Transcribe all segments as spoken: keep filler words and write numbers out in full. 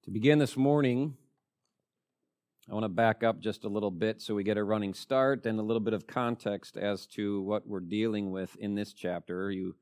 To begin this morning, I want to back up just a little bit so we get a running start and a little bit of context as to what we're dealing with in this chapter. You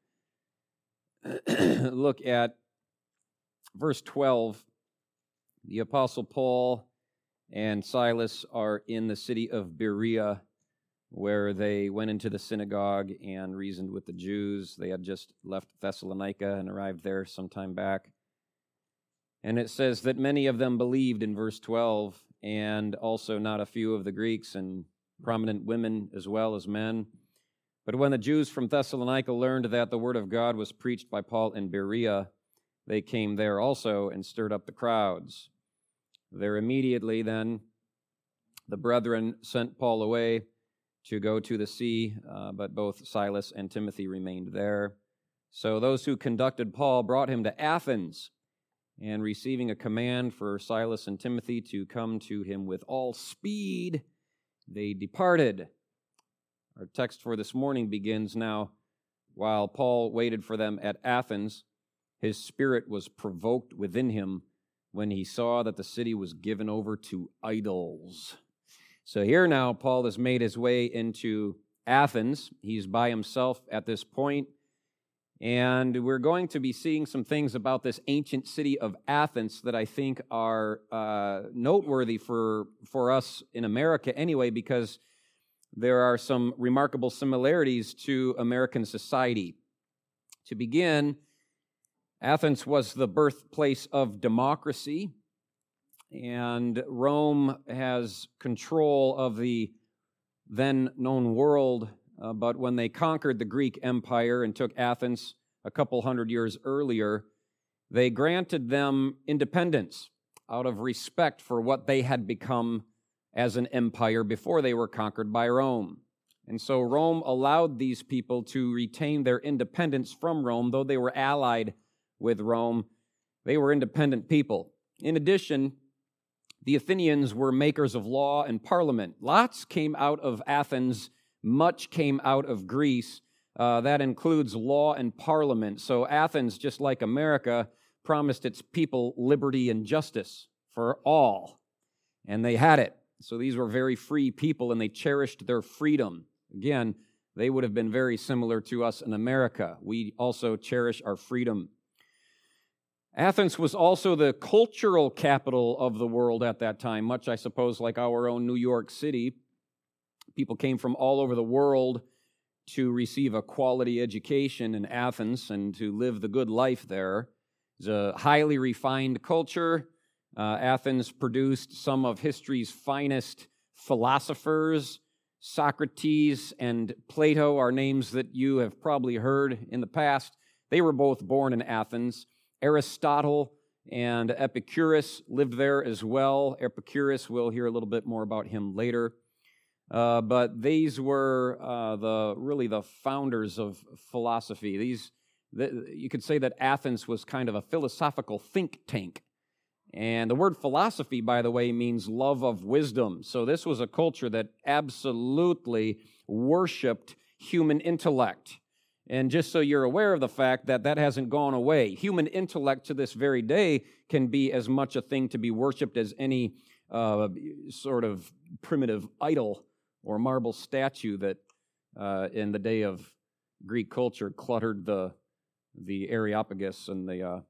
look at verse twelve. The Apostle Paul and Silas are in the city of Berea, where they went into the synagogue and reasoned with the Jews. They had just left Thessalonica and arrived there some time back. And it says that many of them believed in verse twelve, and also not a few of the Greeks and prominent women as well as men. But when the Jews from Thessalonica learned that the word of God was preached by Paul in Berea, they came there also and stirred up the crowds. There immediately then the brethren sent Paul away to go to the sea, uh, but both Silas and Timothy remained there. So those who conducted Paul brought him to Athens, and receiving a command for Silas and Timothy to come to him with all speed, they departed. Our text for this morning begins now. While Paul waited for them at Athens, his spirit was provoked within him when he saw that the city was given over to idols. So here now, Paul has made his way into Athens. He's by himself at this point. And we're going to be seeing some things about this ancient city of Athens that I think are uh, noteworthy for, for us in America anyway, because there are some remarkable similarities to American society. To begin, Athens was the birthplace of democracy, and Rome has control of the then known world. Uh, but when they conquered the Greek Empire and took Athens a couple hundred years earlier, they granted them independence out of respect for what they had become as an empire before they were conquered by Rome. And so Rome allowed these people to retain their independence from Rome, though they were allied with Rome. They were independent people. In addition, the Athenians were makers of law and parliament. Lots came out of Athens. Much came out of Greece. Uh, that includes law and parliament. So Athens, just like America, promised its people liberty and justice for all. And they had it. So these were very free people, and they cherished their freedom. Again, they would have been very similar to us in America. We also cherish our freedom. Athens was also the cultural capital of the world at that time, much, I suppose, like our own New York City. People came from all over the world to receive a quality education in Athens and to live the good life there. It's a highly refined culture. Uh, Athens produced some of history's finest philosophers. Socrates and Plato are names that you have probably heard in the past. They were both born in Athens. Aristotle and Epicurus lived there as well. Epicurus, we'll hear a little bit more about him later. Uh, but these were uh, the really the founders of philosophy. These, the, you could say that Athens was kind of a philosophical think tank. And the word philosophy, by the way, means love of wisdom. So this was a culture that absolutely worshiped human intellect. And just so you're aware of the fact that that hasn't gone away, human intellect to this very day can be as much a thing to be worshipped as any uh, sort of primitive idol or marble statue that uh, in the day of Greek culture cluttered the the Areopagus and the uh,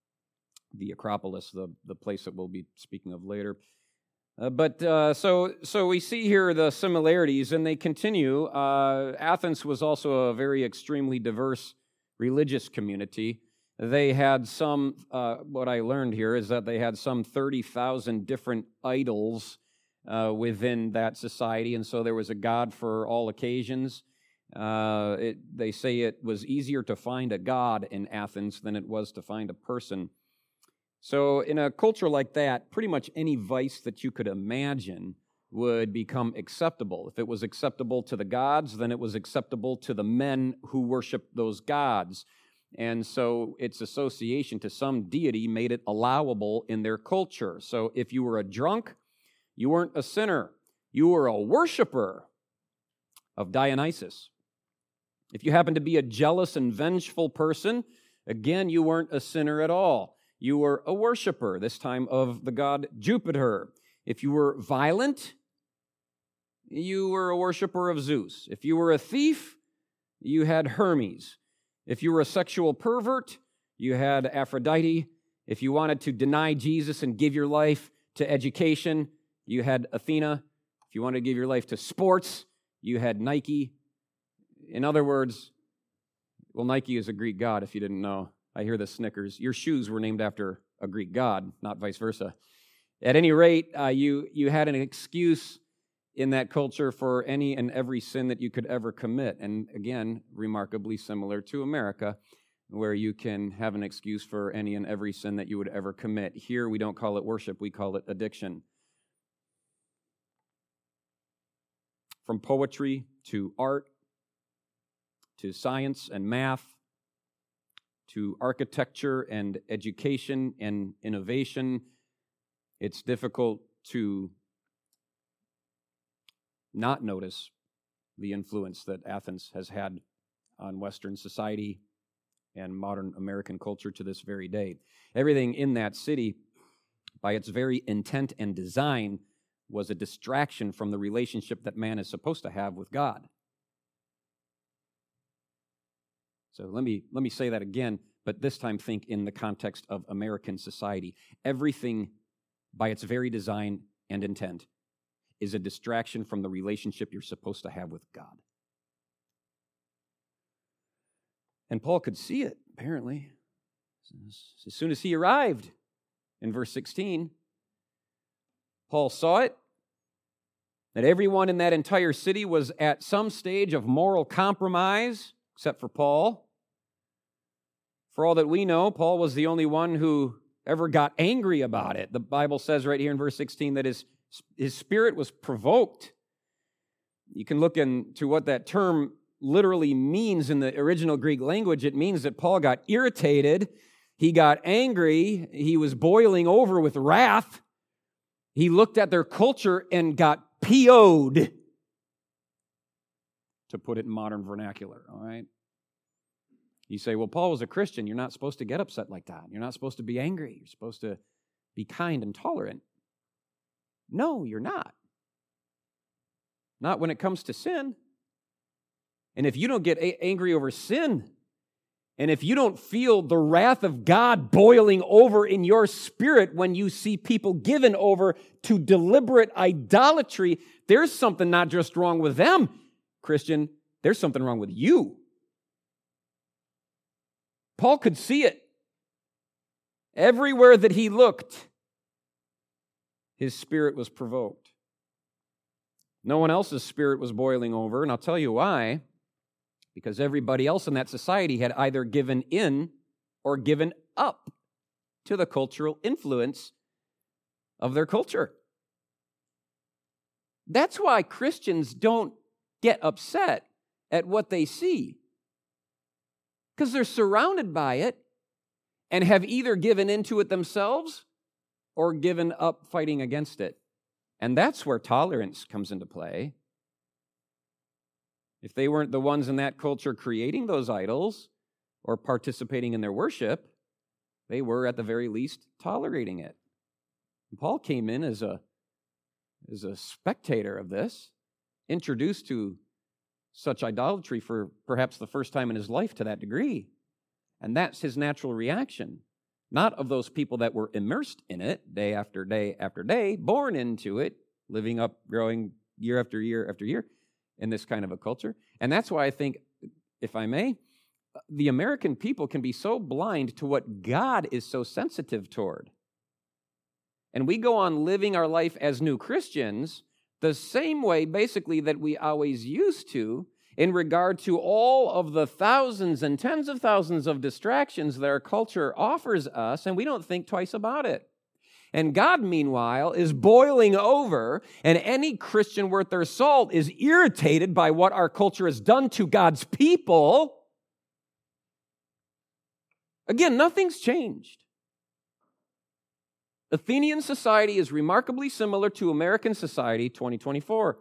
the Acropolis, the, the place that we'll be speaking of later. Uh, but uh, so so we see here the similarities, and they continue. Uh, Athens was also a very extremely diverse religious community. They had some, uh, what I learned here is that they had some thirty thousand different idols uh, within that society, and so there was a god for all occasions. Uh, it, they say it was easier to find a god in Athens than it was to find a person. So in a culture like that, pretty much any vice that you could imagine would become acceptable. If it was acceptable to the gods, then it was acceptable to the men who worshiped those gods. And so its association to some deity made it allowable in their culture. So if you were a drunk, you weren't a sinner. You were a worshiper of Dionysus. If you happened to be a jealous and vengeful person, again, you weren't a sinner at all. you were a worshiper, this time of the god Jupiter. If you were violent, you were a worshiper of Zeus. If you were a thief, you had Hermes. If you were a sexual pervert, you had Aphrodite. If you wanted to deny Jesus and give your life to education, you had Athena. If you wanted to give your life to sports, you had Nike. In other words, well, Nike is a Greek god, if you didn't know. I hear the snickers. Your shoes were named after a Greek god, not vice versa. At any rate, uh, you, you had an excuse in that culture for any and every sin that you could ever commit. And again, remarkably similar to America, where you can have an excuse for any and every sin that you would ever commit. Here, we don't call it worship, we call it addiction. From poetry to art, to science and math, to architecture and education and innovation, it's difficult to not notice the influence that Athens has had on Western society and modern American culture to this very day. Everything in that city, by its very intent and design, was a distraction from the relationship that man is supposed to have with God. So let me, let me say that again, but this time think in the context of American society. Everything, by its very design and intent, is a distraction from the relationship you're supposed to have with God. And Paul could see it, apparently. As soon as he arrived in verse sixteen, Paul saw it, that everyone in that entire city was at some stage of moral compromise, except for Paul. For all that we know, Paul was the only one who ever got angry about it. The Bible says right here in verse sixteen that his, his spirit was provoked. You can look into what that term literally means in the original Greek language. It means that Paul got irritated, he got angry, he was boiling over with wrath. He looked at their culture and got P O'd, to put it in modern vernacular, all right? You say, well, Paul was a Christian. You're not supposed to get upset like that. You're not supposed to be angry. You're supposed to be kind and tolerant. No, you're not. Not when it comes to sin. And if you don't get a- angry over sin, and if you don't feel the wrath of God boiling over in your spirit when you see people given over to deliberate idolatry, there's something not just wrong with them, Christian, there's something wrong with you. Paul could see it. Everywhere that he looked, his spirit was provoked. No one else's spirit was boiling over, and I'll tell you why. Because everybody else in that society had either given in or given up to the cultural influence of their culture. That's why Christians don't get upset at what they see. Because they're surrounded by it and have either given into it themselves or given up fighting against it. And that's where tolerance comes into play. If they weren't the ones in that culture creating those idols or participating in their worship, they were at the very least tolerating it. And Paul came in as a, as a spectator of this, introduced to such idolatry for perhaps the first time in his life to that degree. And that's his natural reaction, not of those people that were immersed in it day after day after day, born into it, living up, growing year after year after year in this kind of a culture. And that's why I think, if I may, the American people can be so blind to what God is so sensitive toward. And we go on living our life as new Christians the same way, basically, that we always used to in regard to all of the thousands and tens of thousands of distractions that our culture offers us, and we don't think twice about it. And God, meanwhile, is boiling over, and any Christian worth their salt is irritated by what our culture has done to God's people. Again, nothing's changed. Athenian society is remarkably similar to American society twenty twenty-four.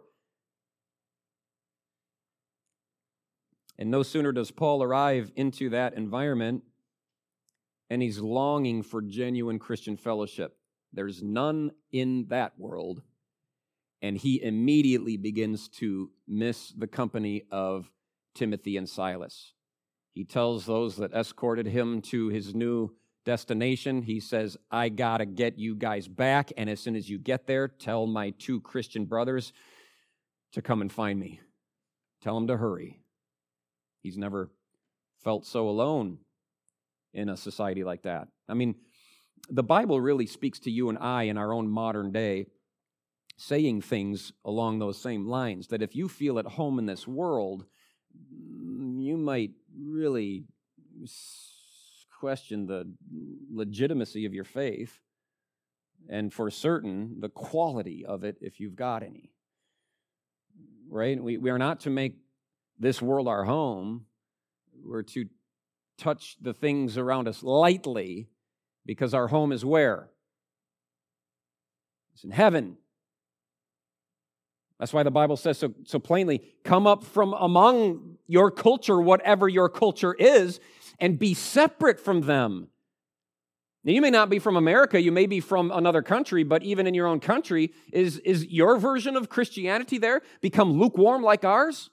And no sooner does Paul arrive into that environment and he's longing for genuine Christian fellowship. There's none in that world, and he immediately begins to miss the company of Timothy and Silas. He tells those that escorted him to his new destination, he says, I gotta get you guys back, and as soon as you get there, tell my two Christian brothers to come and find me. Tell them to hurry. He's never felt so alone in a society like that. I mean, the Bible really speaks to you and I in our own modern day, saying things along those same lines, that if you feel at home in this world, you might really question the legitimacy of your faith, and for certain, the quality of it if you've got any. Right? We, we are not to make this world our home. We're to touch the things around us lightly, because our home is where? It's in heaven. That's why the Bible says so, so plainly, come up from among your culture, whatever your culture is, and be separate from them. Now, you may not be from America, you may be from another country, but even in your own country, is, is your version of Christianity there become lukewarm like ours?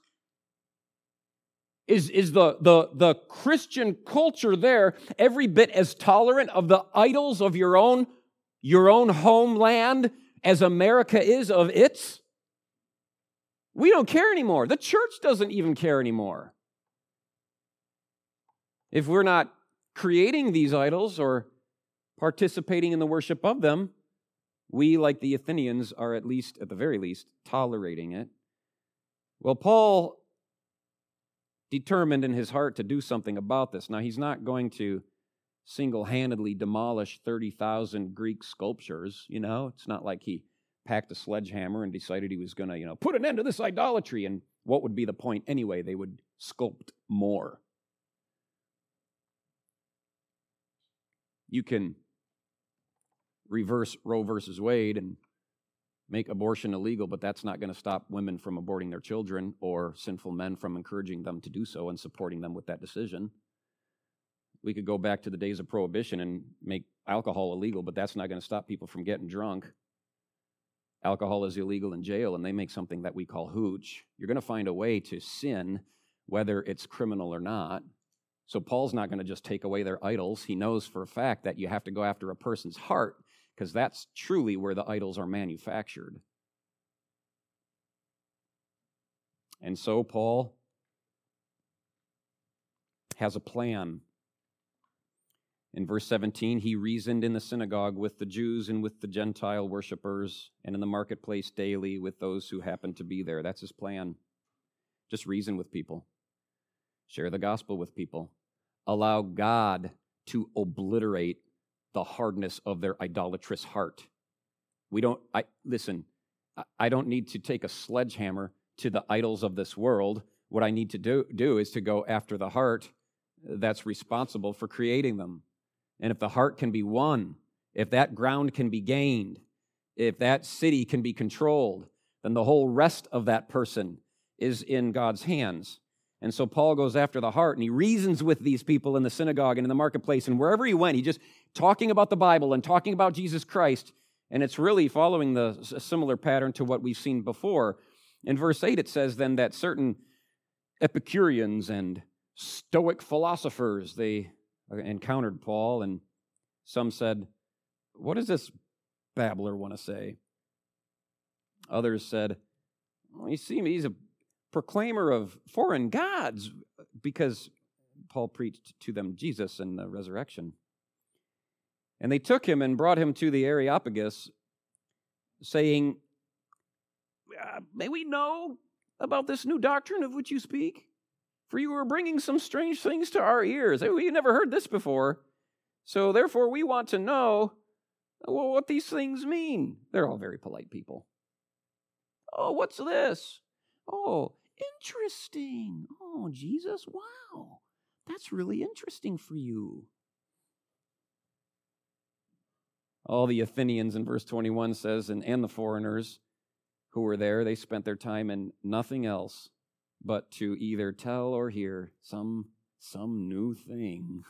Is, is the, the, the Christian culture there every bit as tolerant of the idols of your own, your own homeland as America is of its? We don't care anymore. The church doesn't even care anymore. If we're not creating these idols or participating in the worship of them, we, like the Athenians, are at least, at the very least, tolerating it. Well, Paul determined in his heart to do something about this. Now, he's not going to single-handedly demolish thirty thousand Greek sculptures, you know. It's not like he packed a sledgehammer and decided he was going to, you know, put an end to this idolatry. And what would be the point anyway? They would sculpt more. You can reverse Roe versus Wade and make abortion illegal, but that's not going to stop women from aborting their children or sinful men from encouraging them to do so and supporting them with that decision. We could go back to the days of Prohibition and make alcohol illegal, but that's not going to stop people from getting drunk. Alcohol is illegal in jail, and they make something that we call hooch. You're going to find a way to sin, whether it's criminal or not. So Paul's not going to just take away their idols. He knows for a fact that you have to go after a person's heart, because that's truly where the idols are manufactured. And so Paul has a plan. In verse seventeen, he reasoned in the synagogue with the Jews and with the Gentile worshipers, and in the marketplace daily with those who happened to be there. That's his plan. Just reason with people. Share the gospel with people. Allow God to obliterate the hardness of their idolatrous heart. We don't, I listen, I don't need to take a sledgehammer to the idols of this world. What I need to do, do is to go after the heart that's responsible for creating them. And if the heart can be won, if that ground can be gained, if that city can be controlled, then the whole rest of that person is in God's hands. And so Paul goes after the heart, and he reasons with these people in the synagogue and in the marketplace, and wherever he went, he just talking about the Bible and talking about Jesus Christ, and it's really following the a similar pattern to what we've seen before. In verse eight, it says then that certain Epicureans and Stoic philosophers, they encountered Paul, and some said, what does this babbler want to say? Others said, well, you see, he's a proclaimer of foreign gods, because Paul preached to them Jesus and the resurrection. And they took him and brought him to the Areopagus, saying, uh, may we know about this new doctrine of which you speak? For you are bringing some strange things to our ears. We never heard this before. So therefore we want to know well, what these things mean. They're all very polite people. Oh, what's this? Oh, interesting. Oh, Jesus, wow. That's really interesting for you. All the Athenians in verse twenty-one says, and, and the foreigners who were there, they spent their time in nothing else but to either tell or hear some some new thing.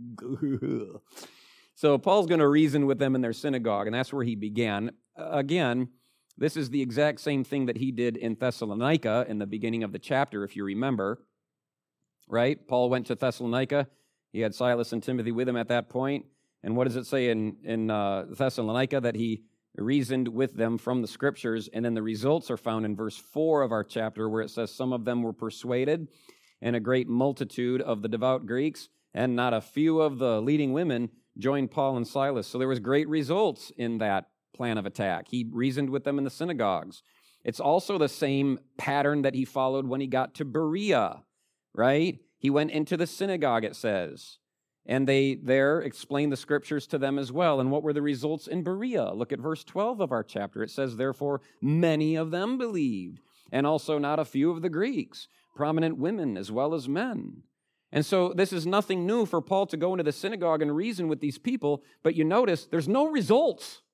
So Paul's going to reason with them in their synagogue, and that's where he began. Uh, again, this is the exact same thing that he did in Thessalonica in the beginning of the chapter, if you remember. Right? Paul went to Thessalonica. He had Silas and Timothy with him at that point. And what does it say in, in uh, Thessalonica? That he reasoned with them from the Scriptures. And then the results are found in verse four of our chapter, where it says, some of them were persuaded, and a great multitude of the devout Greeks, and not a few of the leading women joined Paul and Silas. So there was great results in that plan of attack. He reasoned with them in the synagogues. It's also the same pattern that he followed when he got to Berea, right? He went into the synagogue, it says, and they there explained the Scriptures to them as well. And what were the results in Berea? Look at verse twelve of our chapter. It says, therefore, many of them believed, and also not a few of the Greeks, prominent women as well as men. And so this is nothing new for Paul to go into the synagogue and reason with these people, but you notice there's no results.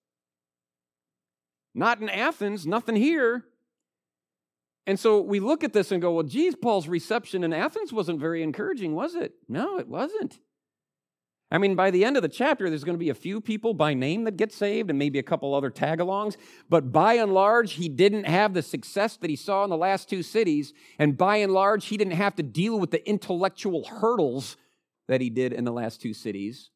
Not in Athens, nothing here. And so we look at this and go, well, geez, Paul's reception in Athens wasn't very encouraging, was it? No, it wasn't. I mean, by the end of the chapter, there's going to be a few people by name that get saved and maybe a couple other tag-alongs. But by and large, he didn't have the success that he saw in the last two cities. And by and large, he didn't have to deal with the intellectual hurdles that he did in the last two cities.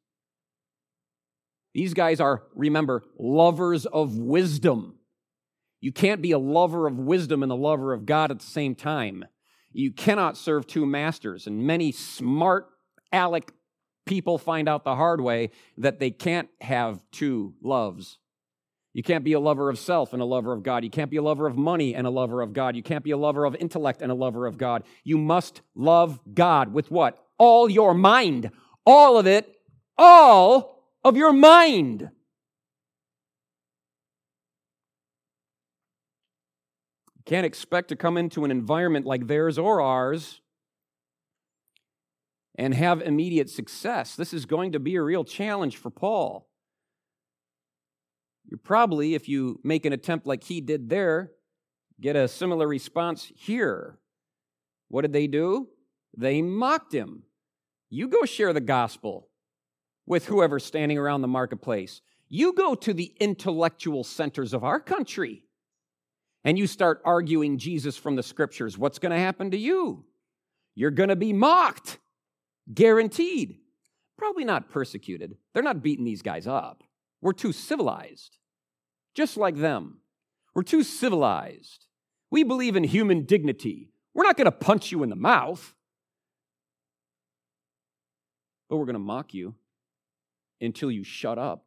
These guys are, remember, lovers of wisdom. You can't be a lover of wisdom and a lover of God at the same time. You cannot serve two masters. And many smart aleck people find out the hard way that they can't have two loves. You can't be a lover of self and a lover of God. You can't be a lover of money and a lover of God. You can't be a lover of intellect and a lover of God. You must love God with what? All your mind. All of it. All of your mind. You can't expect to come into an environment like theirs or ours and have immediate success. This is going to be a real challenge for Paul. You probably, if you make an attempt like he did there, get a similar response here. What did they do? They mocked him. You go share the gospel with whoever's standing around the marketplace. You go to the intellectual centers of our country and you start arguing Jesus from the Scriptures. What's going to happen to you? You're going to be mocked. Guaranteed. Probably not persecuted. They're not beating these guys up. We're too civilized. Just like them. We're too civilized. We believe in human dignity. We're not going to punch you in the mouth. But we're going to mock you until you shut up.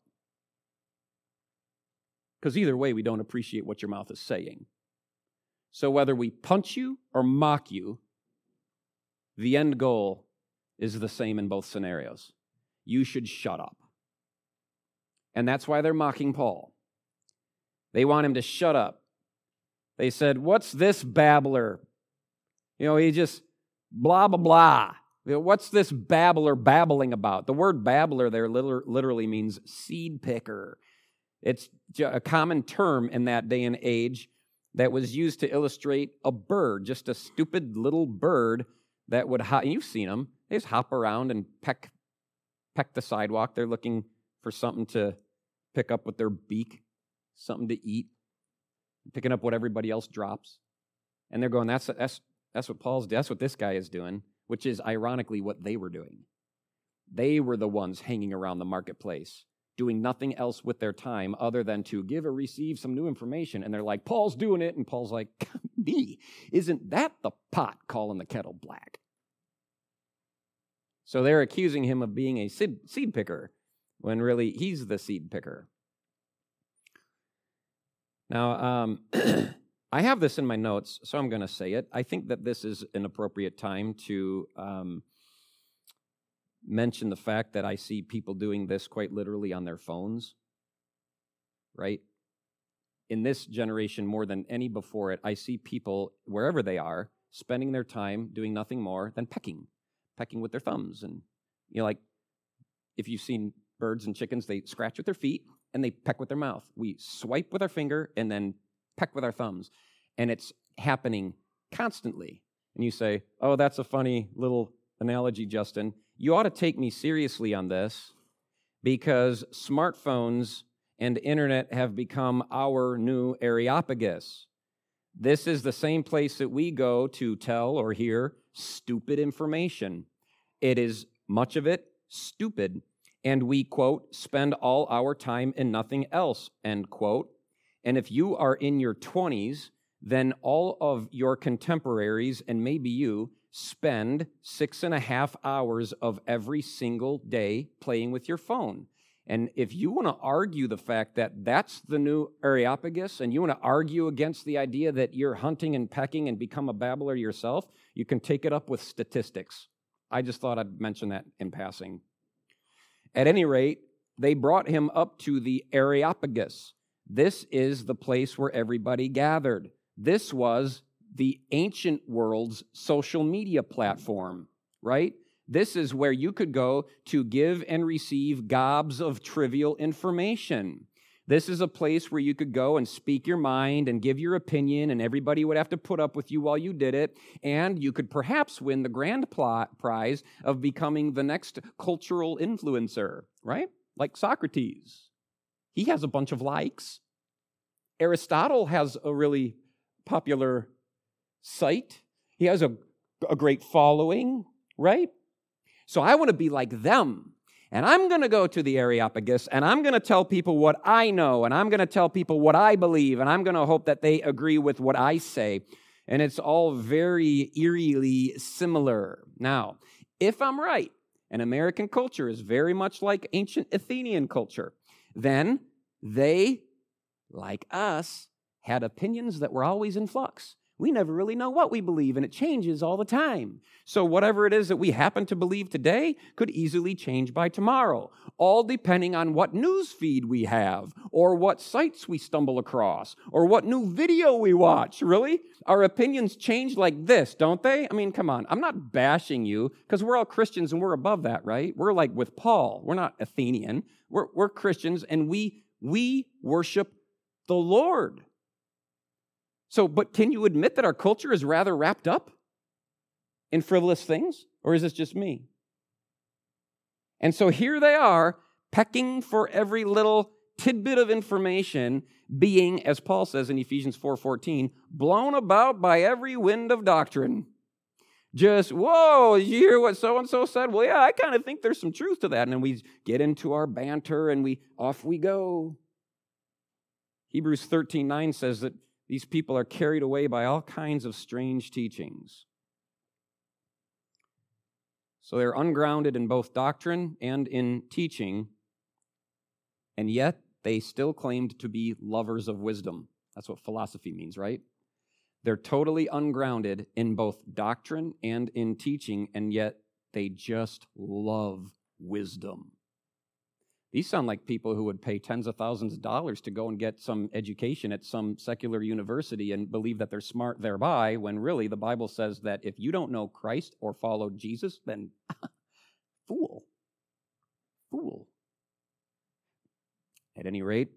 Because either way, we don't appreciate what your mouth is saying. So whether we punch you or mock you, the end goal is the same in both scenarios. You should shut up. And that's why they're mocking Paul. They want him to shut up. They said, what's this babbler? You know, he just blah, blah, blah. You know, what's this babbler babbling about? The word babbler there literally means seed picker. It's a common term in that day and age that was used to illustrate a bird, just a stupid little bird that would, hop, you've seen them, they just hop around and peck, peck the sidewalk. They're looking for something to pick up with their beak, something to eat, picking up what everybody else drops. And they're going, that's, that's, that's what Paul's, that's what this guy is doing, which is ironically what they were doing. They were the ones hanging around the marketplace, doing nothing else with their time other than to give or receive some new information. And they're like, Paul's doing it. And Paul's like, me, isn't that the pot calling the kettle black? So they're accusing him of being a seed, seed picker when really he's the seed picker. Now, um, I have this in my notes, so I'm going to say it. I think that this is an appropriate time to um, mention the fact that I see people doing this quite literally on their phones, right? In this generation, more than any before it, I see people, wherever they are, spending their time doing nothing more than pecking, pecking with their thumbs. And, you know, like, if you've seen birds and chickens, they scratch with their feet and they peck with their mouth. We swipe with our finger and then peck with our thumbs. And it's happening constantly. And you say, oh, that's a funny little analogy, Justin. You ought to take me seriously on this because smartphones and internet have become our new Areopagus. This is the same place that we go to tell or hear stupid information. It is, much of it, stupid. And we, quote, spend all our time in nothing else, end quote. And if you are in your twenties, then all of your contemporaries, and maybe you, spend six and a half hours of every single day playing with your phone. And if you want to argue the fact that that's the new Areopagus, and you want to argue against the idea that you're hunting and pecking and become a babbler yourself, you can take it up with statistics. I just thought I'd mention that in passing. At any rate, they brought him up to the Areopagus. This is the place where everybody gathered. This was the ancient world's social media platform, right? This is where you could go to give and receive gobs of trivial information. This is a place where you could go and speak your mind and give your opinion, and everybody would have to put up with you while you did it, and you could perhaps win the grand prize of becoming the next cultural influencer, right? Like Socrates. He has a bunch of likes. Aristotle has a really popular site. He has a, a great following, right? So I want to be like them. And I'm going to go to the Areopagus, and I'm going to tell people what I know, and I'm going to tell people what I believe, and I'm going to hope that they agree with what I say. And it's all very eerily similar. Now, if I'm right, and American culture is very much like ancient Athenian culture, then they, like us, had opinions that were always in flux. We never really know what we believe, and it changes all the time. So whatever it is that we happen to believe today could easily change by tomorrow, all depending on what news feed we have, or what sites we stumble across, or what new video we watch, really? Our opinions change like this, don't they? I mean, come on. I'm not bashing you, because we're all Christians, and we're above that, right? We're like with Paul. We're not Athenian. We're, we're Christians, and we, we worship the Lord. So, but can you admit that our culture is rather wrapped up in frivolous things? Or is this just me? And so here they are, pecking for every little tidbit of information, being, as Paul says in Ephesians four fourteen, blown about by every wind of doctrine. Just, whoa, did you hear what so-and-so said? Well, yeah, I kind of think there's some truth to that. And then we get into our banter and we off we go. Hebrews thirteen nine says that these people are carried away by all kinds of strange teachings. So they're ungrounded in both doctrine and in teaching, and yet they still claimed to be lovers of wisdom. That's what philosophy means, right? They're totally ungrounded in both doctrine and in teaching, and yet they just love wisdom. These sound like people who would pay tens of thousands of dollars to go and get some education at some secular university and believe that they're smart thereby, when really the Bible says that if you don't know Christ or follow Jesus, then fool. Fool. At any rate,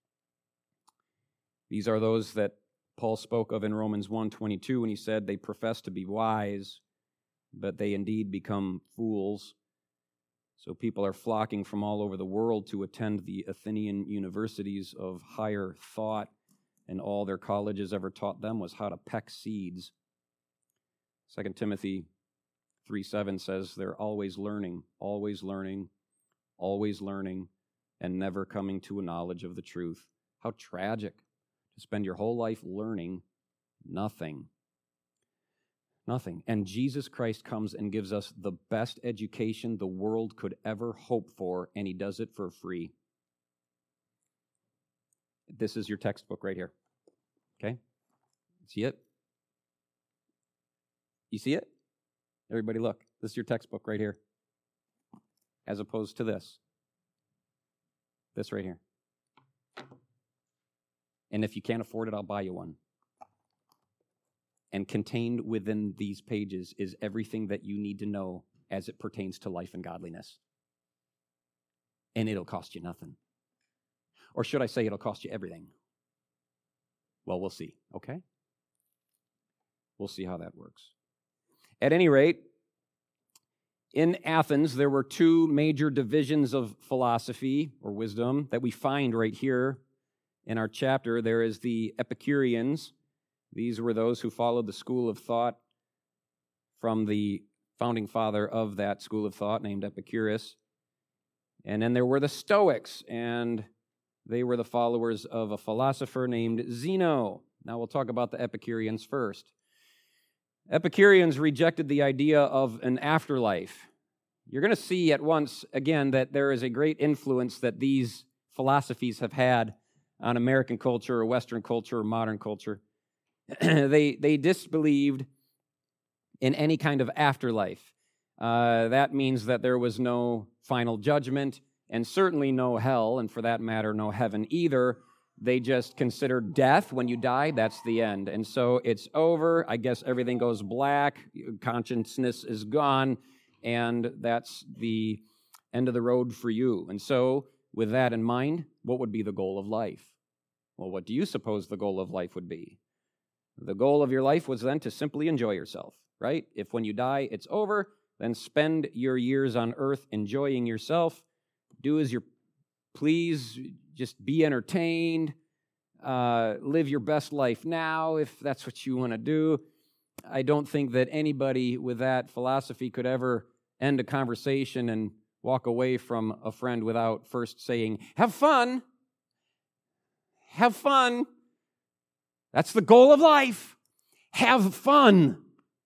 these are those that Paul spoke of in Romans one twenty-two when he said they profess to be wise, but they indeed become fools. So people are flocking from all over the world to attend the Athenian universities of higher thought, and all their colleges ever taught them was how to peck seeds. Second Timothy three seven says they're always learning, always learning, always learning, and never coming to a knowledge of the truth. How tragic to spend your whole life learning nothing. Nothing. And Jesus Christ comes and gives us the best education the world could ever hope for, and he does it for free. This is your textbook right here. Okay? See it? You see it? Everybody look. This is your textbook right here. As opposed to this. This right here. And if you can't afford it, I'll buy you one. And contained within these pages is everything that you need to know as it pertains to life and godliness. And it'll cost you nothing. Or should I say it'll cost you everything? Well, we'll see, okay? We'll see how that works. At any rate, In Athens, there were two major divisions of philosophy or wisdom that we find right here in our chapter. There is the Epicureans. These were those who followed the school of thought from the founding father of that school of thought named Epicurus. And then there were the Stoics, and they were the followers of a philosopher named Zeno. Now we'll talk about the Epicureans first. Epicureans rejected the idea of an afterlife. You're going to see at once, again, that there is a great influence that these philosophies have had on American culture or Western culture or modern culture. they, they disbelieved in any kind of afterlife. Uh, that means that there was no final judgment and certainly no hell, and for that matter, no heaven either. They just considered death. When you die, that's the end. And so it's over. I guess everything goes black. Consciousness is gone. And that's the end of the road for you. And so with that in mind, what would be the goal of life? Well, what do you suppose the goal of life would be? The goal of your life was then to simply enjoy yourself, right? If when you die, it's over, then spend your years on earth enjoying yourself. Do as you please. Just be entertained, uh, live your best life now if that's what you want to do. I don't think that anybody with that philosophy could ever end a conversation and walk away from a friend without first saying, have fun, have fun. That's the goal of life. Have fun.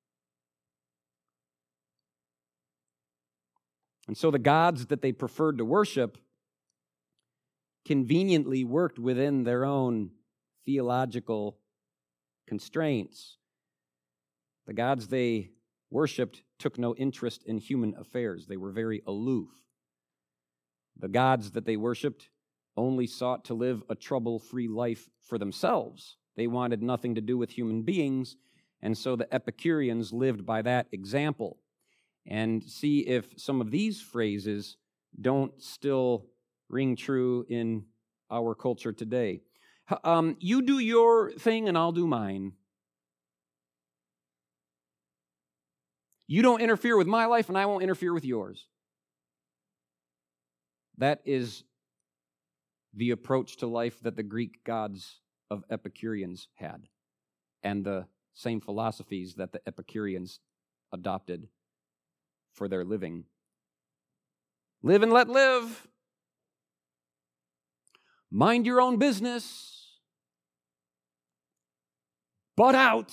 And so the gods that they preferred to worship conveniently worked within their own theological constraints. The gods they worshipped took no interest in human affairs. They were very aloof. The gods that they worshipped only sought to live a trouble-free life for themselves. They wanted nothing to do with human beings, and so the Epicureans lived by that example. And see if some of these phrases don't still ring true in our culture today. Um, you do your thing and I'll do mine. You don't interfere with my life and I won't interfere with yours. That is the approach to life that the Greek gods of Epicureans had, and the same philosophies that the Epicureans adopted for their living. Live and let live. Mind your own business. Butt out.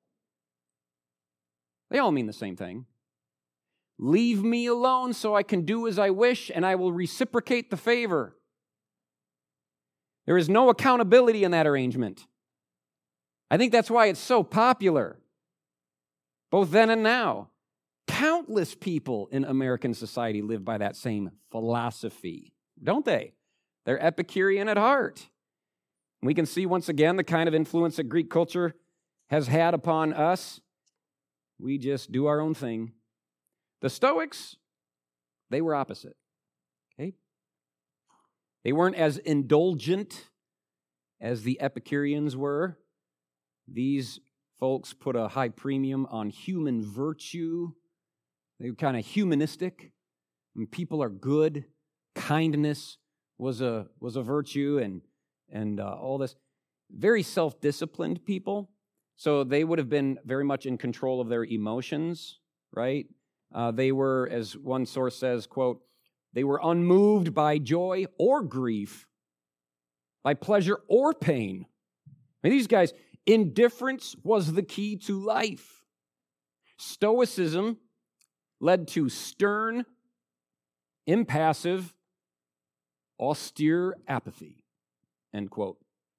They all mean the same thing. Leave me alone so I can do as I wish, and I will reciprocate the favor. There is no accountability in that arrangement. I think that's why it's so popular, both then and now. Countless people in American society live by that same philosophy, don't they? They're Epicurean at heart. We can see once again the kind of influence that Greek culture has had upon us. We just do our own thing. The Stoics, they were opposite. Okay? They weren't as indulgent as the Epicureans were. These folks put a high premium on human virtue. They were kind of humanistic. When people are good, kindness was a was a virtue, and and uh, all this. Very self-disciplined people. So they would have been very much in control of their emotions, right? Uh, they were, as one source says, quote, they were unmoved by joy or grief, by pleasure or pain. I mean, these guys, indifference was the key to life. Stoicism led to stern, impassive, austere apathy, end quote.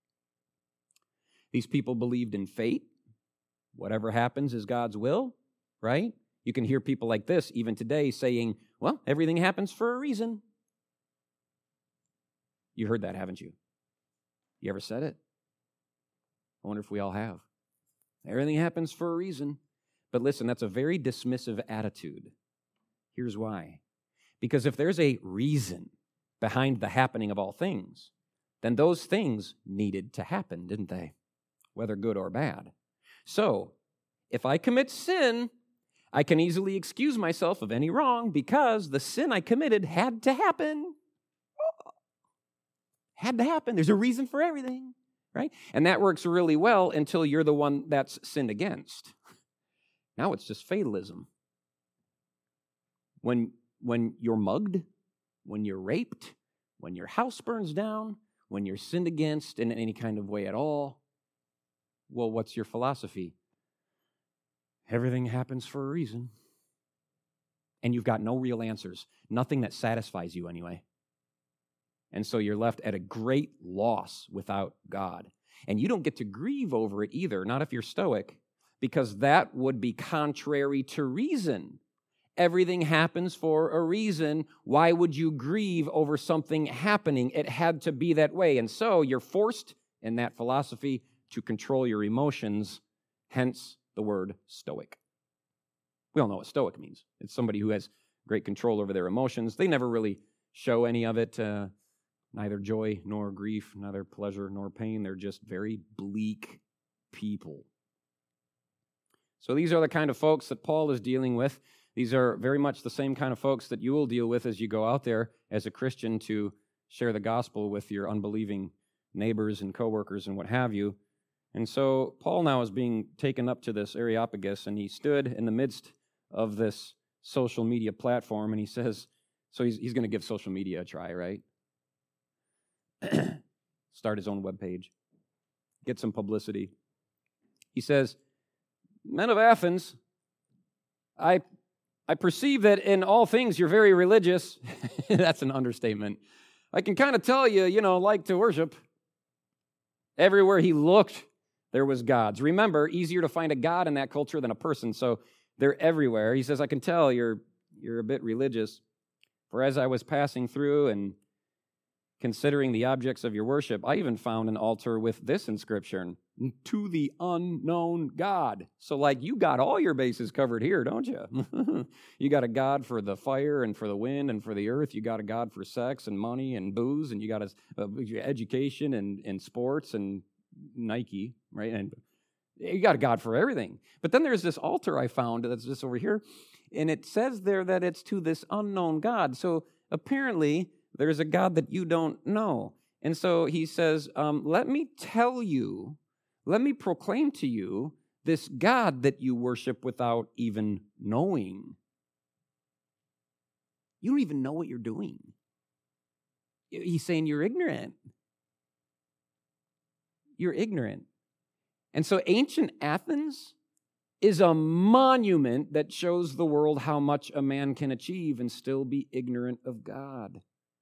These people believed in fate. Whatever happens is God's will, right? You can hear people like this even today saying, well, everything happens for a reason. You heard that, haven't you? You ever said it? I wonder if we all have. Everything happens for a reason. But listen, that's a very dismissive attitude. Here's why. Because if there's a reason behind the happening of all things, then those things needed to happen, didn't they? Whether good or bad. So, if I commit sin, I can easily excuse myself of any wrong because the sin I committed had to happen. Had to happen. There's a reason for everything, right? And that works really well until you're the one that's sinned against. Now it's just fatalism. When, when you're mugged, when you're raped, when your house burns down, when you're sinned against in any kind of way at all, well, what's your philosophy? Everything happens for a reason. And you've got no real answers. Nothing that satisfies you anyway. And so you're left at a great loss without God. And you don't get to grieve over it either, not if you're Stoic, because that would be contrary to reason. Everything happens for a reason. Why would you grieve over something happening? It had to be that way. And so you're forced in that philosophy to control your emotions, hence the word Stoic. We all know what Stoic means. It's somebody who has great control over their emotions. They never really show any of it, uh, neither joy nor grief, neither pleasure nor pain. They're just very bleak people. So these are the kind of folks that Paul is dealing with. These are very much the same kind of folks that you will deal with as you go out there as a Christian to share the gospel with your unbelieving neighbors and coworkers and what have you. And so Paul now is being taken up to this Areopagus, and he stood in the midst of this social media platform, and he says, so he's, he's going to give social media a try, right? Start his own webpage, get some publicity. He says, men of Athens, I I perceive that in all things you're very religious. That's an understatement. I can kind of tell you, you know, like to worship. Everywhere he looked, there was gods. Remember, easier to find a god in that culture than a person, so they're everywhere. He says, I can tell you're you're a bit religious. For as I was passing through and considering the objects of your worship, I even found an altar with this inscription, to the unknown God. So like you got all your bases covered here, don't you? You got a God for the fire and for the wind and for the earth. You got a God for sex and money and booze, and you got a, a education and, and sports and Nike, right? And you got a God for everything. But then there's this altar I found that's just over here, and it says there that it's to this unknown God. So apparently there's a God that you don't know. And so he says, um, let me tell you, let me proclaim to you this God that you worship without even knowing. You don't even know what you're doing. He's saying you're ignorant. You're ignorant. And so ancient Athens is a monument that shows the world how much a man can achieve and still be ignorant of God.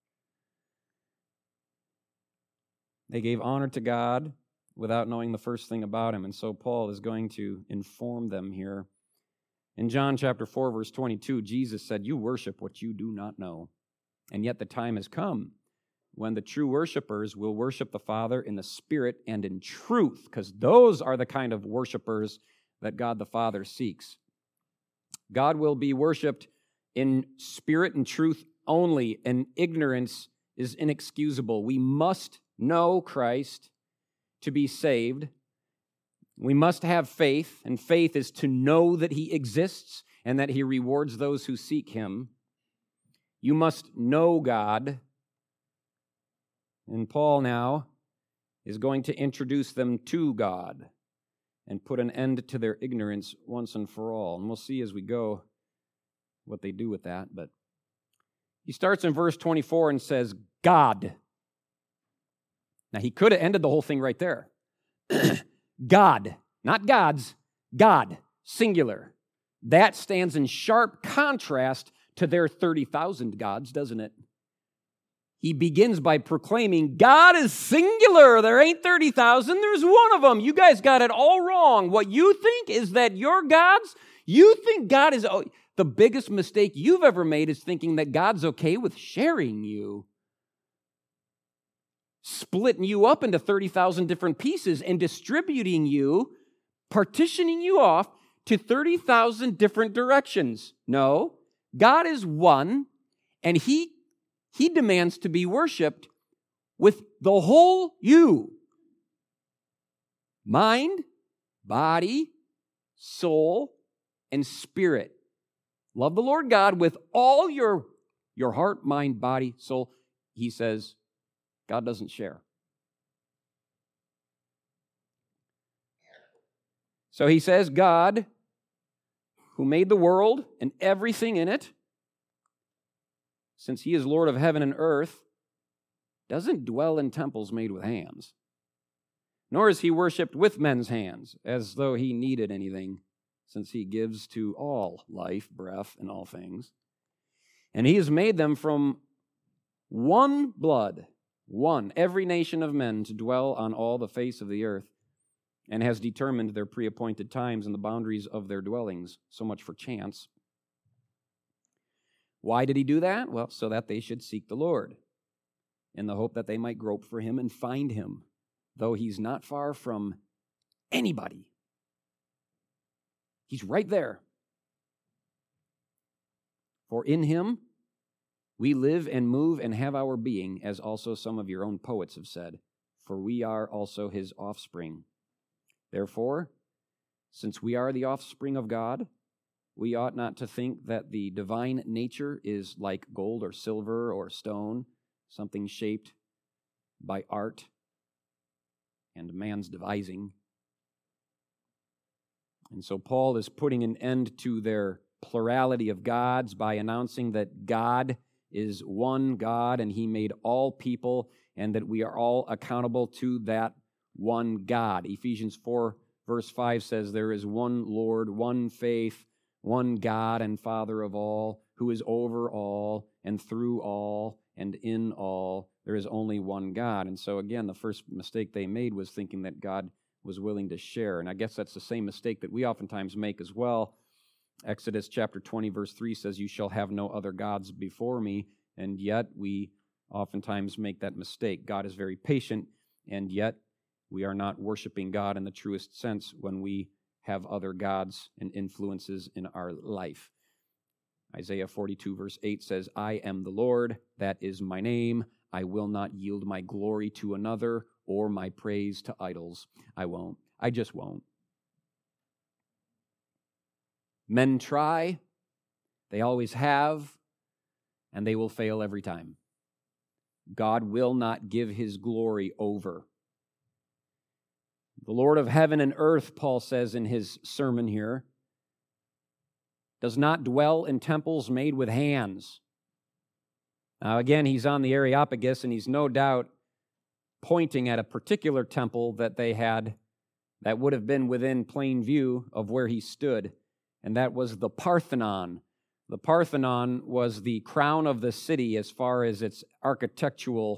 They gave honor to God without knowing the first thing about him. And so Paul is going to inform them here. In John chapter four, verse twenty-two, Jesus said, you worship what you do not know. And yet the time has come when the true worshipers will worship the Father in the Spirit and in truth, because those are the kind of worshipers that God the Father seeks. God will be worshiped in spirit and truth only, and ignorance is inexcusable. We must know Christ to be saved. We must have faith, and faith is to know that he exists and that he rewards those who seek him. You must know God. And Paul now is going to introduce them to God and put an end to their ignorance once and for all. And we'll see as we go what they do with that. But he starts in verse twenty-four and says, God. Now, he could have ended the whole thing right there. God, not gods, God, singular. That stands in sharp contrast to their thirty thousand gods, doesn't it? He begins by proclaiming, God is singular. There ain't thirty thousand. There's one of them. You guys got it all wrong. What you think is that your gods, you think God is... Oh, the biggest mistake you've ever made is thinking that God's okay with sharing you. Splitting you up into thirty thousand different pieces and distributing you, partitioning you off to thirty thousand different directions. No, God is one, and He He demands to be worshiped with the whole you. Mind, body, soul, and spirit. Love the Lord God with all your, your heart, mind, body, soul. He says, God doesn't share. So he says, God, who made the world and everything in it, since he is Lord of heaven and earth, doesn't dwell in temples made with hands, nor is he worshipped with men's hands, as though he needed anything, since he gives to all life, breath, and all things. And he has made them from one blood, one, every nation of men, to dwell on all the face of the earth, and has determined their pre-appointed times and the boundaries of their dwellings. So much for chance. Why did he do that? Well, so that they should seek the Lord, in the hope that they might grope for him and find him, though he's not far from anybody. He's right there. For in him we live and move and have our being, as also some of your own poets have said, for we are also his offspring. Therefore, since we are the offspring of God, we ought not to think that the divine nature is like gold or silver or stone, something shaped by art and man's devising. And so Paul is putting an end to their plurality of gods by announcing that God is one God and he made all people and that we are all accountable to that one God. Ephesians four verse five says there is one Lord, one faith, one God and Father of all, who is over all and through all and in all. There is only one God. And so again, the first mistake they made was thinking that God was willing to share. And I guess that's the same mistake that we oftentimes make as well. Exodus chapter twenty verse three says, you shall have no other gods before me. And yet we oftentimes make that mistake. God is very patient, and yet we are not worshiping God in the truest sense when we have other gods and influences in our life. Isaiah forty-two verse eight says, I am the Lord, that is my name. I will not yield my glory to another or my praise to idols. I won't. I just won't. Men try, they always have, and they will fail every time. God will not give his glory over. The Lord of heaven and earth, Paul says in his sermon here, does not dwell in temples made with hands. Now again, he's on the Areopagus, and he's no doubt pointing at a particular temple that they had that would have been within plain view of where he stood, and that was the Parthenon. The Parthenon was the crown of the city as far as its architectural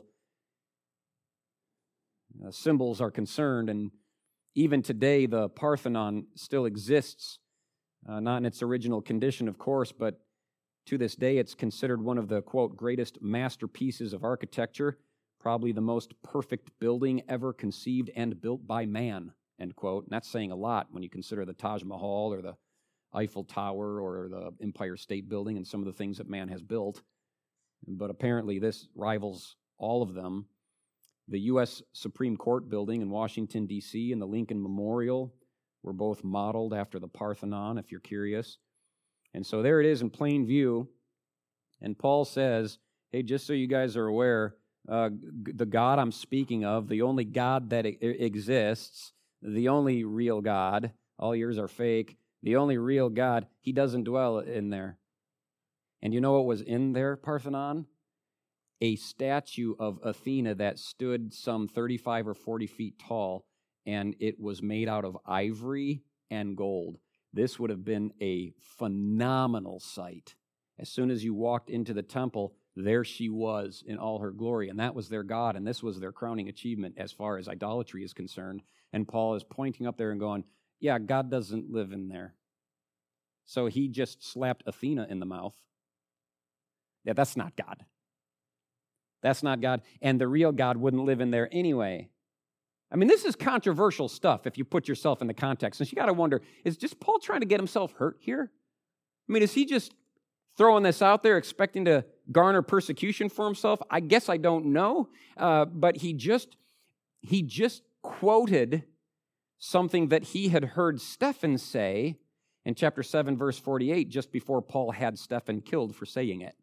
uh, symbols are concerned, and even today the Parthenon still exists, uh, not in its original condition, of course, but to this day it's considered one of the, quote, greatest masterpieces of architecture, probably the most perfect building ever conceived and built by man, end quote. And that's saying a lot when you consider the Taj Mahal or the Eiffel Tower or the Empire State Building and some of the things that man has built. But apparently this rivals all of them. The U S Supreme Court building in Washington, D C and the Lincoln Memorial were both modeled after the Parthenon, if you're curious. And so there it is in plain view. And Paul says, hey, just so you guys are aware, uh, the God I'm speaking of, the only God that exists, the only real God, all yours are fake, the only real God, he doesn't dwell in there. And you know what was in there, Parthenon? A statue of Athena that stood some thirty-five or forty feet tall, and it was made out of ivory and gold. This would have been a phenomenal sight. As soon as you walked into the temple, there she was in all her glory, and that was their God, and this was their crowning achievement as far as idolatry is concerned. And Paul is pointing up there and going, yeah, God doesn't live in there. So he just slapped Athena in the mouth. Yeah, that's not God. That's not God. And the real God wouldn't live in there anyway. I mean, this is controversial stuff if you put yourself in the context. And you got to wonder, is just Paul trying to get himself hurt here? I mean, is he just throwing this out there expecting to garner persecution for himself? I guess I don't know. Uh, but he just, he just quoted something that he had heard Stephen say, in chapter seven, verse forty-eight, just before Paul had Stephen killed for saying it.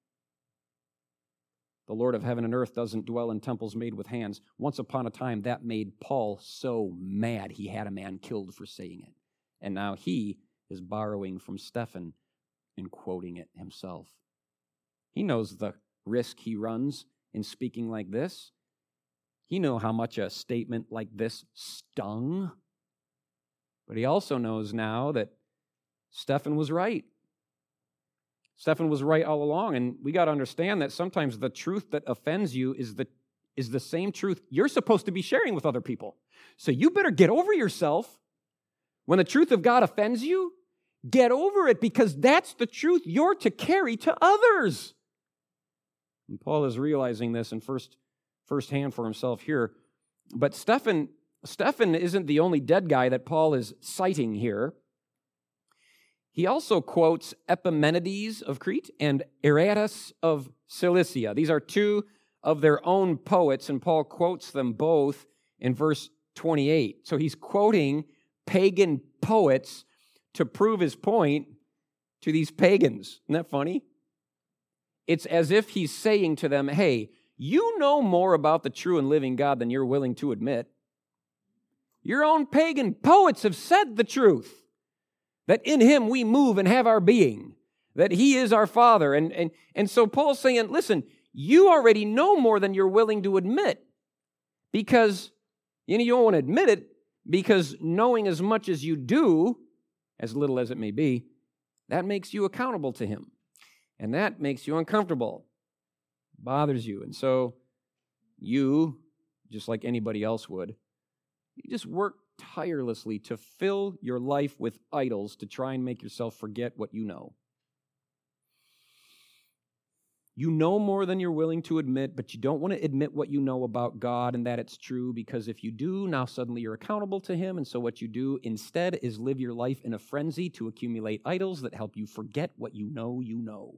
The Lord of heaven and earth doesn't dwell in temples made with hands. Once upon a time, that made Paul so mad he had a man killed for saying it. And now he is borrowing from Stephen and quoting it himself. He knows the risk he runs in speaking like this. He knows how much a statement like this stung. But he also knows now that Stephen was right. Stephen was right all along, and we got to understand that sometimes the truth that offends you is the, is the same truth you're supposed to be sharing with other people. So you better get over yourself. When the truth of God offends you, get over it, because that's the truth you're to carry to others. And Paul is realizing this in first firsthand for himself here. But Stephen, Stephen isn't the only dead guy that Paul is citing here. He also quotes Epimenides of Crete and Aratus of Cilicia. These are two of their own poets, and Paul quotes them both in verse twenty-eight. So he's quoting pagan poets to prove his point to these pagans. Isn't that funny? It's as if he's saying to them, hey, you know more about the true and living God than you're willing to admit. Your own pagan poets have said the truth, that in him we move and have our being, that he is our Father. And, and, and so Paul's saying, listen, you already know more than you're willing to admit, because you know, you don't want to admit it, because knowing as much as you do, as little as it may be, that makes you accountable to him. And that makes you uncomfortable, bothers you. And so you, just like anybody else would, you just work tirelessly to fill your life with idols to try and make yourself forget what you know. You know more than you're willing to admit, but you don't want to admit what you know about God and that it's true, because if you do, now suddenly you're accountable to him. And so what you do instead is live your life in a frenzy to accumulate idols that help you forget what you know you know.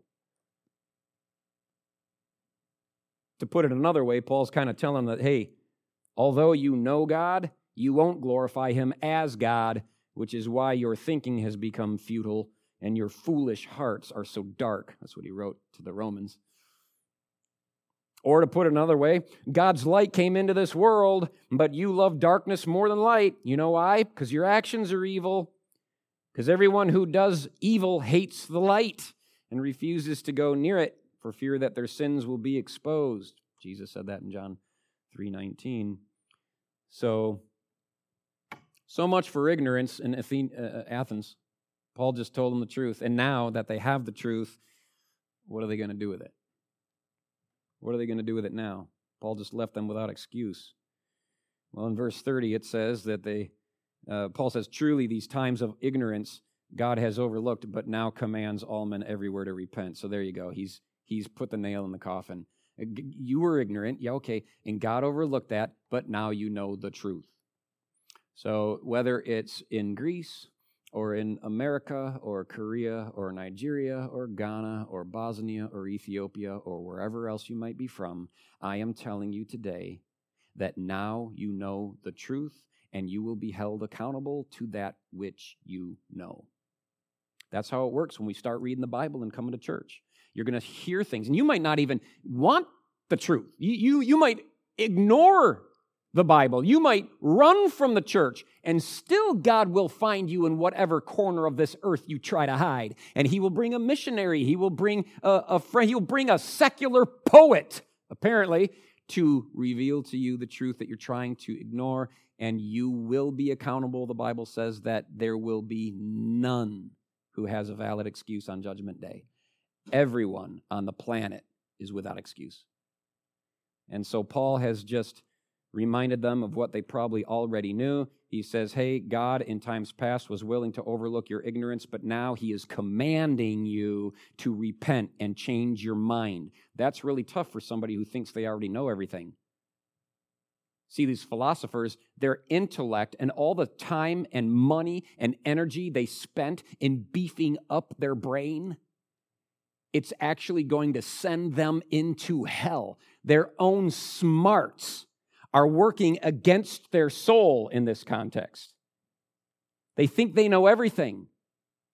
To put it another way, Paul's kind of telling them that, hey, although you know God, you won't glorify him as God, which is why your thinking has become futile and your foolish hearts are so dark. That's what he wrote to the Romans. Or to put it another way, God's light came into this world, but you love darkness more than light. You know why? Because your actions are evil. Because everyone who does evil hates the light and refuses to go near it for fear that their sins will be exposed. Jesus said that in John three nineteen. So, so much for ignorance in Athens. Paul just told them the truth. And now that they have the truth, what are they going to do with it? What are they going to do with it now? Paul just left them without excuse. Well, in verse thirty, it says that they, uh, Paul says, truly these times of ignorance God has overlooked, but now commands all men everywhere to repent. So there you go. He's he's put the nail in the coffin. You were ignorant, yeah, okay, and God overlooked that, but now you know the truth. So whether it's in Greece or in America or Korea or Nigeria or Ghana or Bosnia or Ethiopia or wherever else you might be from, I am telling you today that now you know the truth and you will be held accountable to that which you know. That's how it works when we start reading the Bible and coming to church. You're going to hear things, and you might not even want the truth. You, you, you might ignore the Bible. You might run from the church, and still God will find you in whatever corner of this earth you try to hide. And he will bring a missionary. He will bring a, a friend. He'll bring a secular poet, apparently, to reveal to you the truth that you're trying to ignore, and you will be accountable. The Bible says that there will be none who has a valid excuse on Judgment Day. Everyone on the planet is without excuse. And so Paul has just reminded them of what they probably already knew. He says, hey, God in times past was willing to overlook your ignorance, but now he is commanding you to repent and change your mind. That's really tough for somebody who thinks they already know everything. See, these philosophers, their intellect and all the time and money and energy they spent in beefing up their brain, it's actually going to send them into hell. Their own smarts are working against their soul in this context. They think they know everything.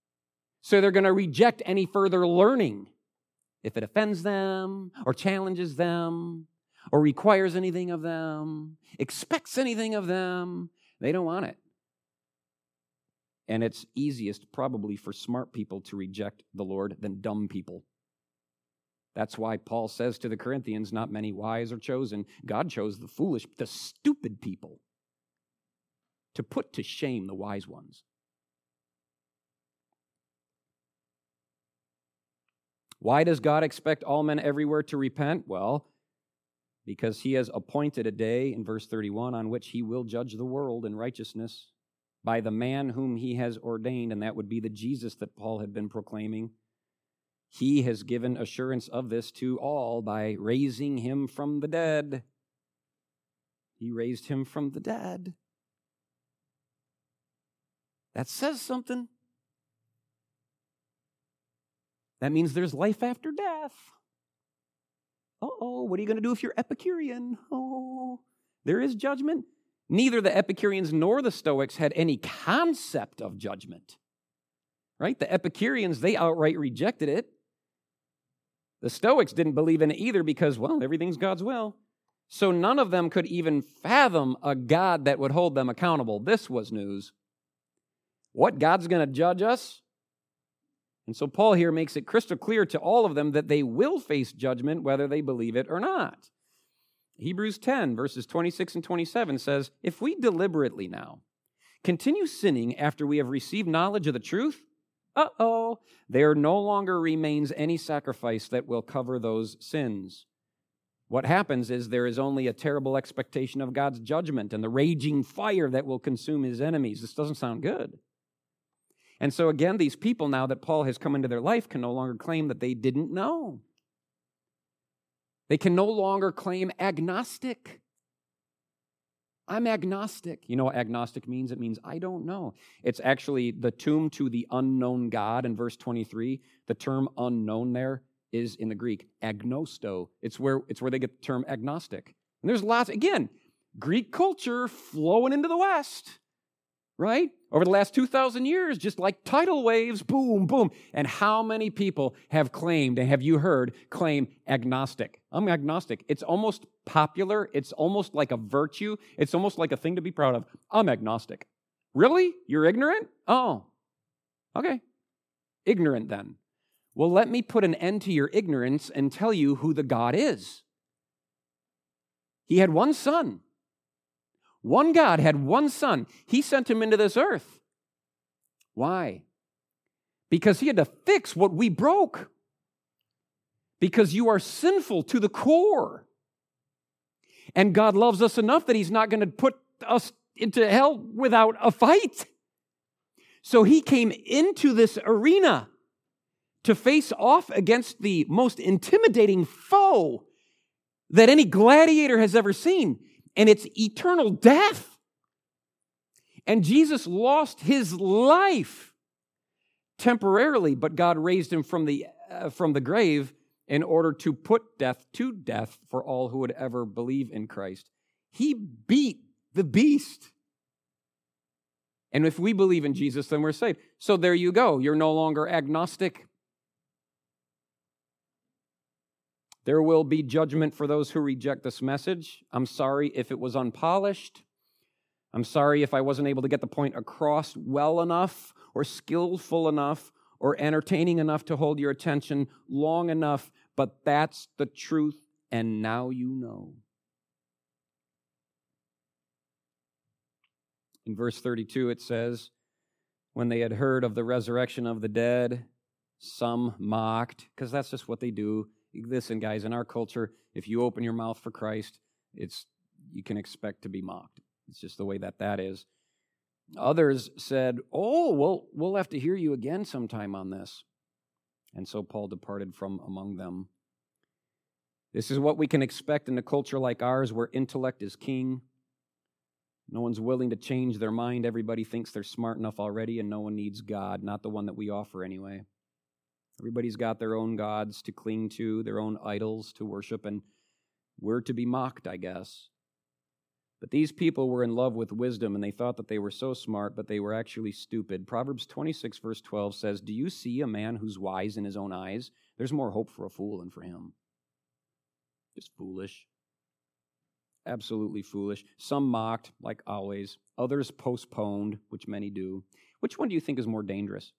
So they're going to reject any further learning if it offends them or challenges them or requires anything of them, expects anything of them. They don't want it. And it's easiest probably for smart people to reject the Lord than dumb people. That's why Paul says to the Corinthians, not many wise are chosen. God chose the foolish, the stupid people, to put to shame the wise ones. Why does God expect all men everywhere to repent? Well, because he has appointed a day, in verse thirty-one, on which he will judge the world in righteousness by the man whom he has ordained, and that would be the Jesus that Paul had been proclaiming. He has given assurance of this to all by raising him from the dead. He raised him from the dead. That says something. That means there's life after death. Uh-oh, what are you going to do if you're Epicurean? Oh, there is judgment. Neither the Epicureans nor the Stoics had any concept of judgment. Right? The Epicureans, they outright rejected it. The Stoics didn't believe in it either because, well, everything's God's will. So none of them could even fathom a God that would hold them accountable. This was news. What, God's going to judge us? And so Paul here makes it crystal clear to all of them that they will face judgment whether they believe it or not. Hebrews ten, verses twenty-six and twenty-seven says, if we deliberately now continue sinning after we have received knowledge of the truth, uh-oh, there no longer remains any sacrifice that will cover those sins. What happens is there is only a terrible expectation of God's judgment and the raging fire that will consume his enemies. This doesn't sound good. And so again, these people now that Paul has come into their life can no longer claim that they didn't know. They can no longer claim agnostic. I'm agnostic. You know what agnostic means? It means I don't know. It's actually the tomb to the unknown God in verse twenty-three. The term unknown there is in the Greek agnosto. It's where, it's where they get the term agnostic. And there's lots, again, Greek culture flowing into the West, right? Over the last two thousand years, just like tidal waves, boom, boom. And how many people have claimed, and have you heard, claim agnostic? I'm agnostic. It's almost popular. It's almost like a virtue. It's almost like a thing to be proud of. I'm agnostic. Really? You're ignorant? Oh, okay. Ignorant then. Well, let me put an end to your ignorance and tell you who the God is. He had one son. One God had one son. He sent him into this earth. Why? Because he had to fix what we broke. Because you are sinful to the core. And God loves us enough that he's not going to put us into hell without a fight. So he came into this arena to face off against the most intimidating foe that any gladiator has ever seen. And it's eternal death. And Jesus lost his life temporarily, but God raised him from the, uh, from the grave in order to put death to death for all who would ever believe in Christ. He beat the beast. And if we believe in Jesus, then we're saved. So there you go. You're no longer agnostic. There will be judgment for those who reject this message. I'm sorry if it was unpolished. I'm sorry if I wasn't able to get the point across well enough or skillful enough or entertaining enough to hold your attention long enough, but that's the truth, and now you know. In verse thirty-two it says, when they had heard of the resurrection of the dead, some mocked, because that's just what they do. Listen, guys, in our culture, if you open your mouth for Christ, it's you can expect to be mocked. It's just the way that that is. Others said, oh, well, we'll have to hear you again sometime on this. And so Paul departed from among them. This is what we can expect in a culture like ours where intellect is king. No one's willing to change their mind. Everybody thinks they're smart enough already, and no one needs God, not the one that we offer anyway. Everybody's got their own gods to cling to, their own idols to worship, and we're to be mocked, I guess. But these people were in love with wisdom, and they thought that they were so smart, but they were actually stupid. Proverbs twenty-six, verse twelve says, "Do you see a man who's wise in his own eyes? There's more hope for a fool than for him." Just foolish. Absolutely foolish. Some mocked, like always. Others postponed, which many do. Which one do you think is more dangerous?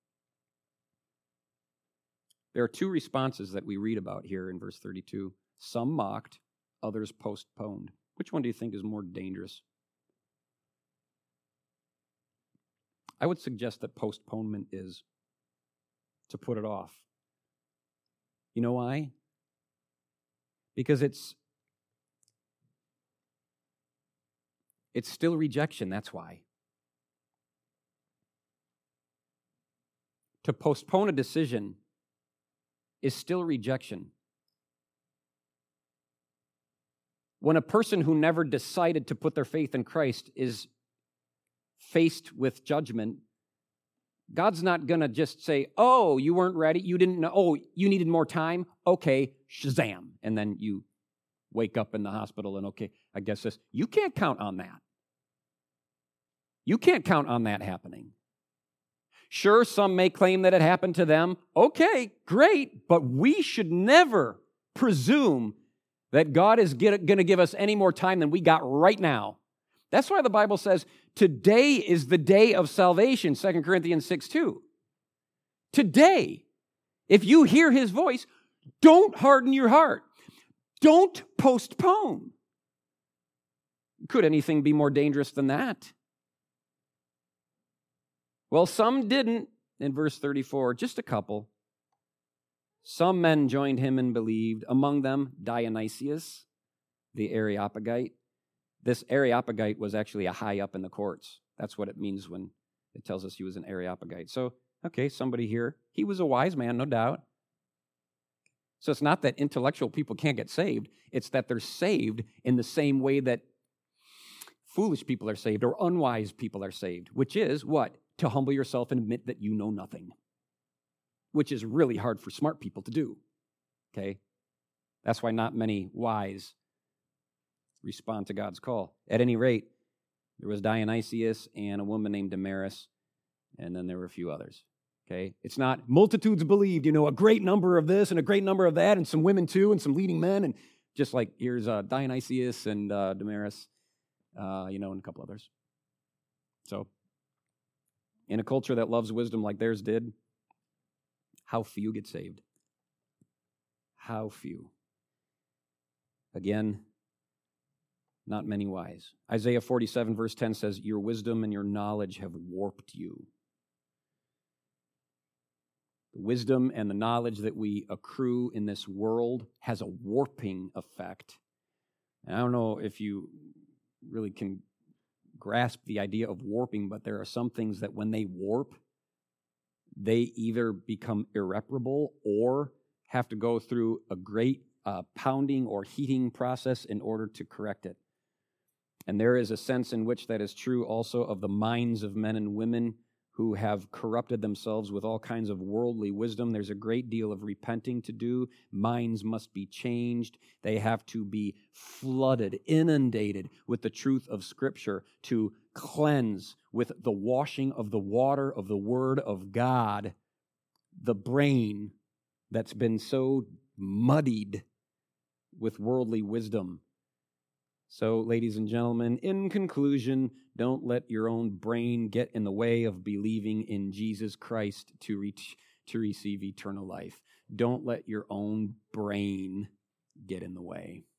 There are two responses that we read about here in verse thirty-two. Some mocked, others postponed. Which one do you think is more dangerous? I would suggest that postponement is to put it off. You know why? Because it's it's still rejection, that's why. To postpone a decision is still rejection. When a person who never decided to put their faith in Christ is faced with judgment, God's not going to just say, "Oh, you weren't ready, you didn't know, oh, you needed more time, okay, shazam," and then you wake up in the hospital and, okay, I guess this. You can't count on that. You can't count on that happening. Sure, some may claim that it happened to them. Okay, great, but we should never presume that God is going to give us any more time than we got right now. That's why the Bible says, today is the day of salvation, Second Corinthians six two. Today, if you hear his voice, don't harden your heart. Don't postpone. Could anything be more dangerous than that? Well, some didn't, in verse thirty-four, just a couple. Some men joined him and believed, among them Dionysius, the Areopagite. This Areopagite was actually a high up in the courts. That's what it means when it tells us he was an Areopagite. So, okay, somebody here. He was a wise man, no doubt. So it's not that intellectual people can't get saved. It's that they're saved in the same way that foolish people are saved or unwise people are saved, which is what? To humble yourself and admit that you know nothing, which is really hard for smart people to do, okay? That's why not many wise respond to God's call. At any rate, there was Dionysius and a woman named Damaris, and then there were a few others, okay? It's not multitudes believed, you know, a great number of this and a great number of that, and some women too, and some leading men, and just like here's uh, Dionysius and uh, Damaris, uh, you know, and a couple others. So, in a culture that loves wisdom like theirs did, how few get saved? How few? Again, not many wise. Isaiah forty-seven verse ten says, "Your wisdom and your knowledge have warped you." The wisdom and the knowledge that we accrue in this world has a warping effect. And I don't know if you really can grasp the idea of warping, but there are some things that when they warp, they either become irreparable or have to go through a great uh, pounding or heating process in order to correct it. And there is a sense in which that is true also of the minds of men and women who have corrupted themselves with all kinds of worldly wisdom. There's a great deal of repenting to do. Minds must be changed. They have to be flooded, inundated with the truth of Scripture to cleanse with the washing of the water of the Word of God the brain that's been so muddied with worldly wisdom. So, ladies and gentlemen, in conclusion, don't let your own brain get in the way of believing in Jesus Christ to reach to receive eternal life. Don't let your own brain get in the way.